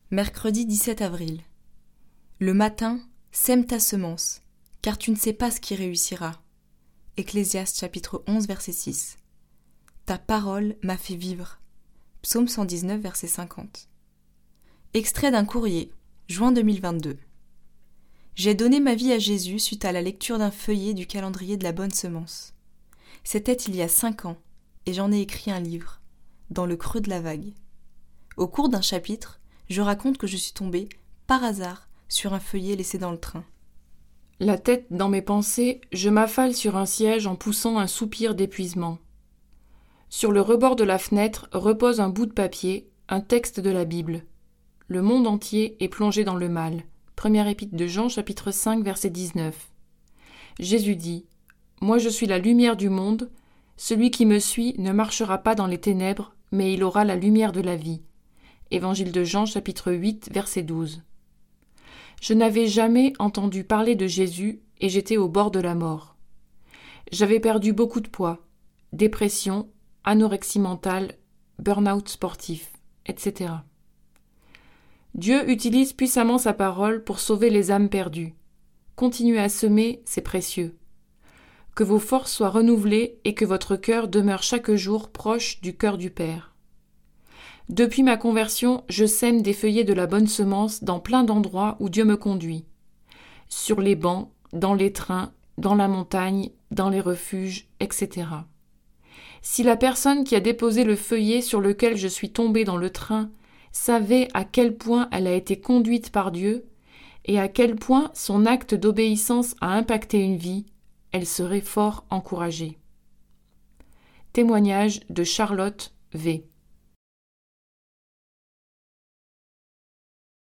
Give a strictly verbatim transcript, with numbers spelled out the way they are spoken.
Mercredi dix-sept avril. Le matin, sème ta semence, car tu ne sais pas ce qui réussira. Ecclésiaste chapitre onze, verset six. Ta parole m'a fait vivre. Psaume cent dix-neuf, verset cinquante. Extrait d'un courrier, juin deux mille vingt-deux. J'ai donné ma vie à Jésus suite à la lecture d'un feuillet du calendrier de la bonne semence. C'était il y a cinq ans, et j'en ai écrit un livre, Dans le creux de la vague. Au cours d'un chapitre, je raconte que je suis tombée, par hasard, sur un feuillet laissé dans le train. La tête dans mes pensées, je m'affale sur un siège en poussant un soupir d'épuisement. Sur le rebord de la fenêtre repose un bout de papier, un texte de la Bible. Le monde entier est plongé dans le mal. Première épître de Jean, chapitre cinq, verset dix-neuf. Jésus dit « Moi je suis la lumière du monde. Celui qui me suit ne marchera pas dans les ténèbres, mais il aura la lumière de la vie. » Évangile de Jean, chapitre huit, verset douze. Je n'avais jamais entendu parler de Jésus et j'étais au bord de la mort. J'avais perdu beaucoup de poids, dépression, anorexie mentale, burn-out sportif, et cetera. Dieu utilise puissamment sa parole pour sauver les âmes perdues. Continuez à semer, c'est précieux. Que vos forces soient renouvelées et que votre cœur demeure chaque jour proche du cœur du Père. Depuis ma conversion, je sème des feuillets de la bonne semence dans plein d'endroits où Dieu me conduit. Sur les bancs, dans les trains, dans la montagne, dans les refuges, et cetera. Si la personne qui a déposé le feuillet sur lequel je suis tombée dans le train savait à quel point elle a été conduite par Dieu et à quel point son acte d'obéissance a impacté une vie, elle serait fort encouragée. Témoignage de Charlotte V.